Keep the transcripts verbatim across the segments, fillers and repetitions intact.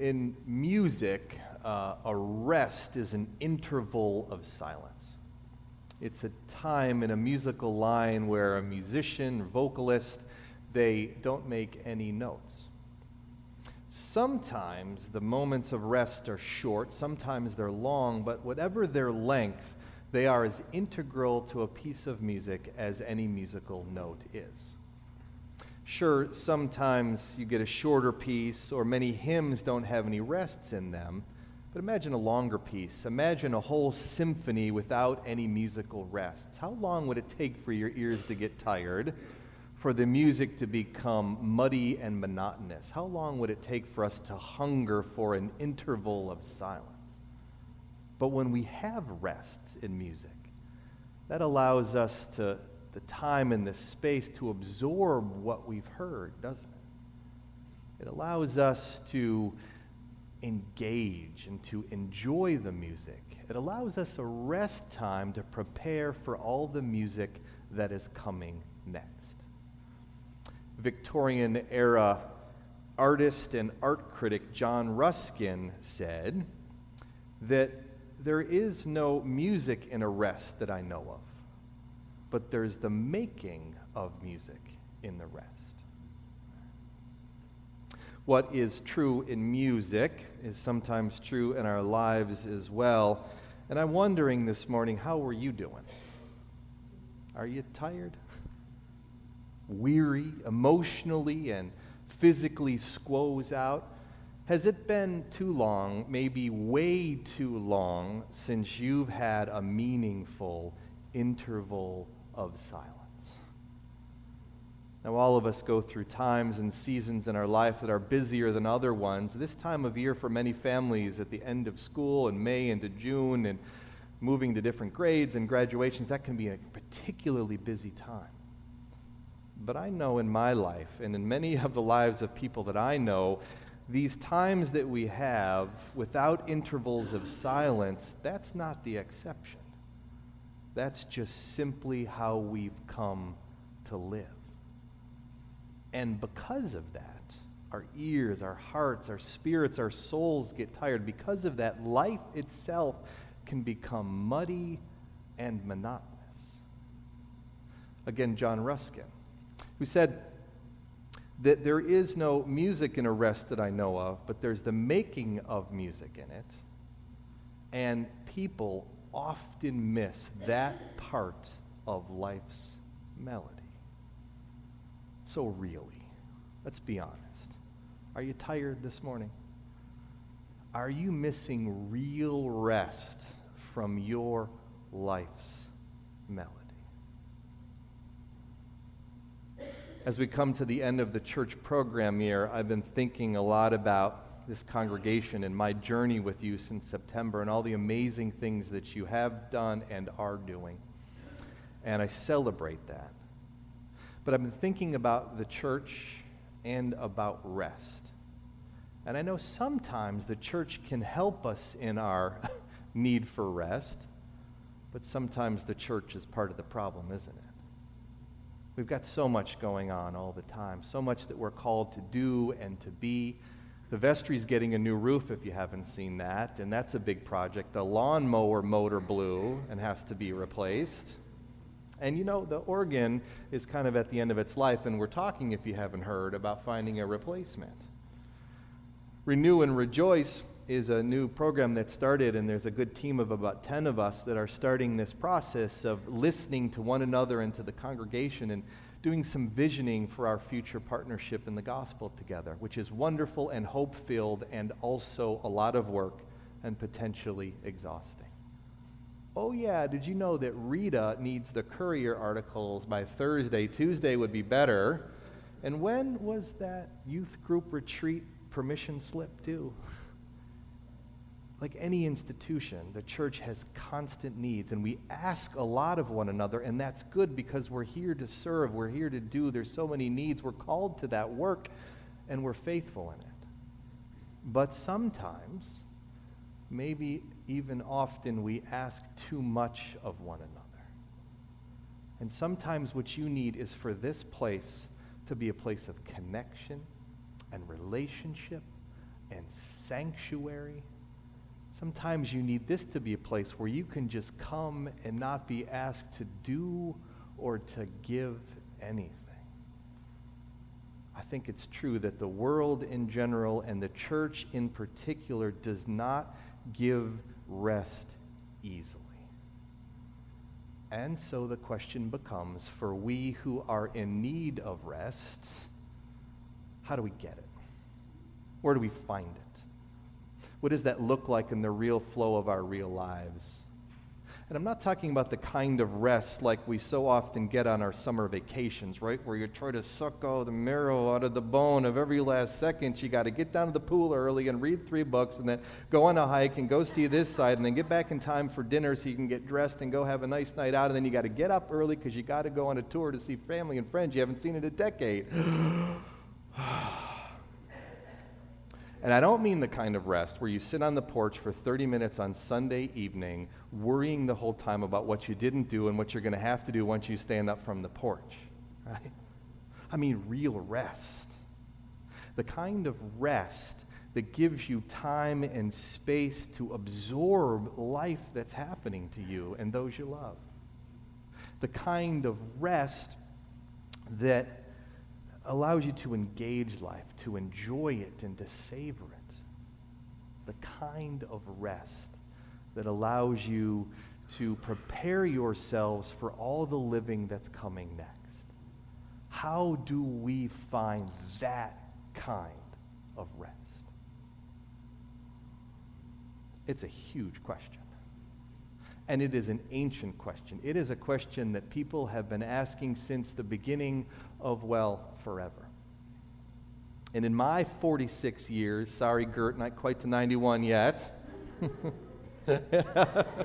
In music, uh, a rest is an interval of silence. It's a time in a musical line where a musician, vocalist, they don't make any notes. Sometimes the moments of rest are short, sometimes they're long, but whatever their length, they are as integral to a piece of music as any musical note is. Sure, sometimes you get a shorter piece, or many hymns don't have any rests in them, but imagine a longer piece. Imagine a whole symphony without any musical rests. How long would it take for your ears to get tired, for the music to become muddy and monotonous? How long would it take for us to hunger for an interval of silence? But when we have rests in music, that allows us to the time and the space to absorb what we've heard, doesn't it? It allows us to engage and to enjoy the music. It allows us a rest time to prepare for all the music that is coming next. Victorian era artist and art critic John Ruskin said that there is no music in a rest that I know of, but there's the making of music in the rest. What is true in music is sometimes true in our lives as well. And I'm wondering this morning, how are you doing? Are you tired? Weary, emotionally and physically squoze out? Has it been too long, maybe way too long, since you've had a meaningful interval of silence? Now, all of us go through times and seasons in our life that are busier than other ones. This time of year for many families at the end of school in May into June and moving to different grades and graduations, that can be a particularly busy time. But I know in my life and in many of the lives of people that I know, these times that we have without intervals of silence, that's not the exception. That's just simply how we've come to live. And because of that, our ears, our hearts, our spirits, our souls get tired. Because of that, life itself can become muddy and monotonous. Again, John Ruskin, who said that there is no music in a rest that I know of, but there's the making of music in it. And people often miss that part of life's melody. So really, let's be honest. Are you tired this morning? Are you missing real rest from your life's melody? As we come to the end of the church program year, I've been thinking a lot about this congregation and my journey with you since September and all the amazing things that you have done and are doing. And I celebrate that. But I've been thinking about the church and about rest. And I know sometimes the church can help us in our need for rest, but sometimes the church is part of the problem, isn't it? We've got so much going on all the time, so much that we're called to do and to be. The vestry's getting a new roof, if you haven't seen that, and that's a big project. The lawnmower motor blew and has to be replaced. And you know, the organ is kind of at the end of its life, and we're talking, if you haven't heard, about finding a replacement. Renew and Rejoice is a new program that started, and there's a good team of about ten of us that are starting this process of listening to one another and to the congregation and doing some visioning for our future partnership in the gospel together, which is wonderful and hope-filled and also a lot of work and potentially exhausting. Oh yeah, did you know that Rita needs the Courier articles by Thursday? Tuesday would be better. And when was that youth group retreat permission slip due? Like any institution, the church has constant needs, and we ask a lot of one another, and that's good because we're here to serve, we're here to do, there's so many needs, we're called to that work, and we're faithful in it. But sometimes, maybe even often, we ask too much of one another. And sometimes what you need is for this place to be a place of connection and relationship and sanctuary. Sometimes you need this to be a place where you can just come and not be asked to do or to give anything. I think it's true that the world in general and the church in particular does not give rest easily. And so the question becomes, for we who are in need of rest, how do we get it? Where do we find it? What does that look like in the real flow of our real lives? And I'm not talking about the kind of rest like we so often get on our summer vacations, right? Where you try to suck all the marrow out of the bone of every last second. You got to get down to the pool early and read three books and then go on a hike and go see this side and then get back in time for dinner so you can get dressed and go have a nice night out. And then you got to get up early because you got to go on a tour to see family and friends you haven't seen in a decade. And I don't mean the kind of rest where you sit on the porch for thirty minutes on Sunday evening worrying the whole time about what you didn't do and what you're going to have to do once you stand up from the porch, right? I mean real rest. The kind of rest that gives you time and space to absorb life that's happening to you and those you love. The kind of rest that allows you to engage life, to enjoy it, and to savor it. The kind of rest that allows you to prepare yourselves for all the living that's coming next. How do we find that kind of rest? It's a huge question. And it is an ancient question. It is a question that people have been asking since the beginning of, well, forever. And in my forty-six years, sorry, Gert, not quite to ninety-one yet, but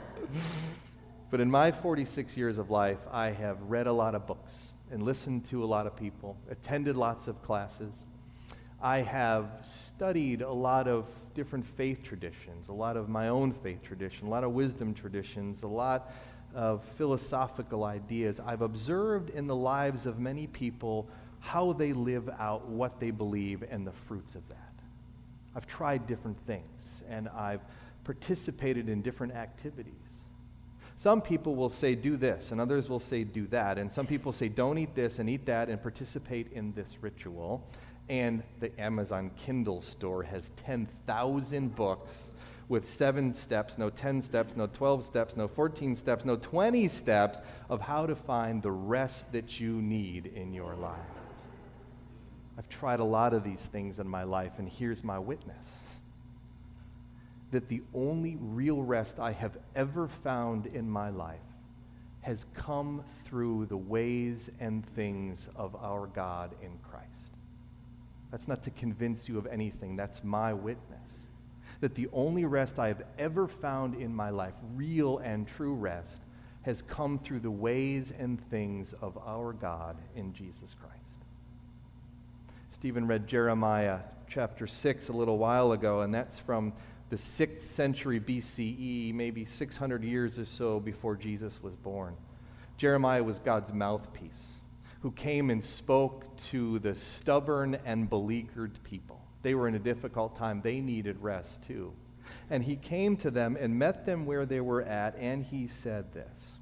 in my forty-six years of life, I have read a lot of books and listened to a lot of people, attended lots of classes. I have studied a lot of different faith traditions, a lot of my own faith tradition, a lot of wisdom traditions, a lot of philosophical ideas. I've observed in the lives of many people how they live out what they believe and the fruits of that. I've tried different things, and I've participated in different activities. Some people will say, do this, and others will say, do that. And some people say, don't eat this and eat that and participate in this ritual. And the Amazon Kindle store has ten thousand books with seven steps, no ten steps, no twelve steps, no fourteen steps, no twenty steps of how to find the rest that you need in your life. I've tried a lot of these things in my life, and here's my witness. That the only real rest I have ever found in my life has come through the ways and things of our God in Christ. That's not to convince you of anything. That's my witness. That the only rest I have ever found in my life, real and true rest, has come through the ways and things of our God in Jesus Christ. Stephen read Jeremiah chapter six a little while ago, and that's from the sixth century B C E, maybe six hundred years or so before Jesus was born. Jeremiah was God's mouthpiece, who came and spoke to the stubborn and beleaguered people. They were in a difficult time. They needed rest too. And he came to them and met them where they were at, and he said this: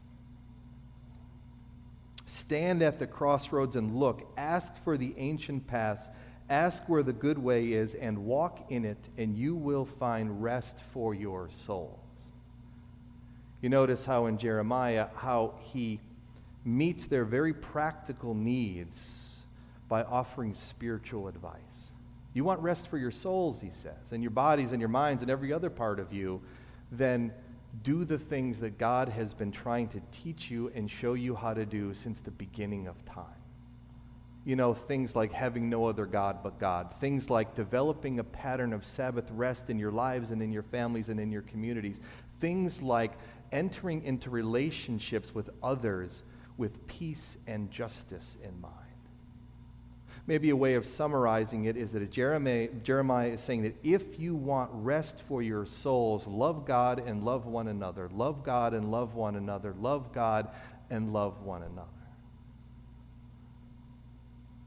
stand at the crossroads and look. Ask for the ancient paths. Ask where the good way is and walk in it, and you will find rest for your souls. You notice how in Jeremiah, how he meets their very practical needs by offering spiritual advice. You want rest for your souls, he says, and your bodies and your minds and every other part of you, then do the things that God has been trying to teach you and show you how to do since the beginning of time. You know, things like having no other God but God. Things like developing a pattern of Sabbath rest in your lives and in your families and in your communities. Things like entering into relationships with others with peace and justice in mind. Maybe a way of summarizing it is that Jeremiah, Jeremiah is saying that if you want rest for your souls, love God and love one another. Love God and love one another. Love God and love one another.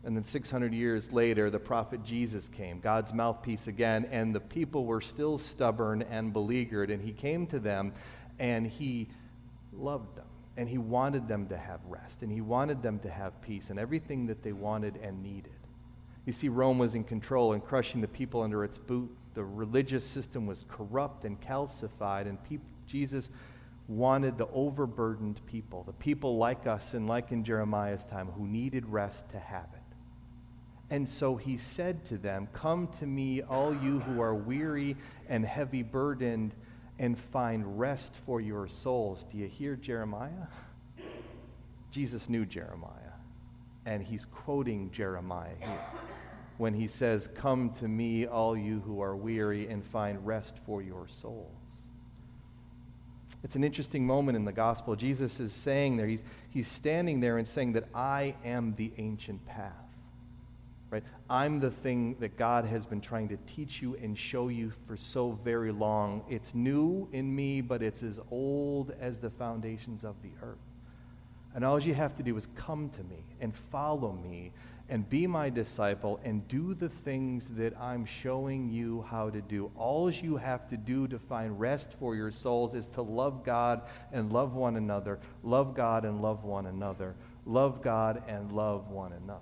And then six hundred years later, the prophet Jesus came, God's mouthpiece again, and the people were still stubborn and beleaguered. And he came to them, and he loved them. And he wanted them to have rest. And he wanted them to have peace and everything that they wanted and needed. You see, Rome was in control and crushing the people under its boot. The religious system was corrupt and calcified, and peop- Jesus wanted the overburdened people, the people like us and like in Jeremiah's time, who needed rest to have it. And so he said to them, "Come to me, all you who are weary and heavy burdened, and find rest for your souls." Do you hear Jeremiah? Jesus knew Jeremiah, and he's quoting Jeremiah here when he says, "Come to me, all you who are weary, and find rest for your souls." It's an interesting moment in the gospel. Jesus is saying there, he's, he's standing there and saying that I am the ancient path. Right? I'm the thing that God has been trying to teach you and show you for so very long. It's new in me, but it's as old as the foundations of the earth. And all you have to do is come to me and follow me and be my disciple and do the things that I'm showing you how to do. All you have to do to find rest for your souls is to love God and love one another, love God and love one another, love God and love one another.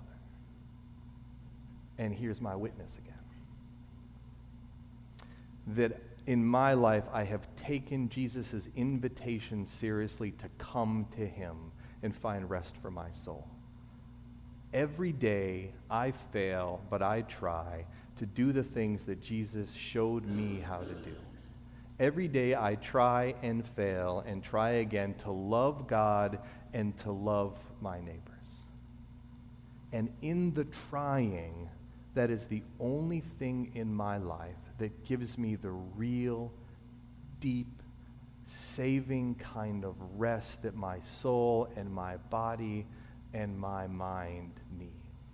And here's my witness again. That in my life, I have taken Jesus' invitation seriously to come to him and find rest for my soul. Every day, I fail, but I try to do the things that Jesus showed me how to do. Every day, I try and fail and try again to love God and to love my neighbors. And in the trying, that is the only thing in my life that gives me the real, deep, saving kind of rest that my soul and my body and my mind needs.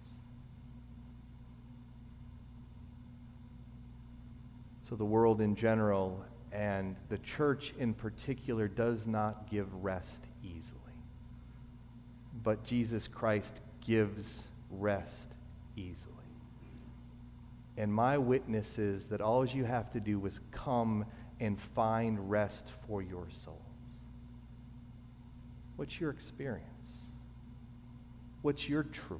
So the world in general and the church in particular does not give rest easily. But Jesus Christ gives rest easily. And my witness is that all you have to do is come and find rest for your souls. What's your experience? What's your truth?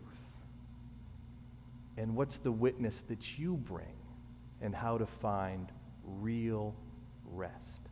And what's the witness that you bring and how to find real rest?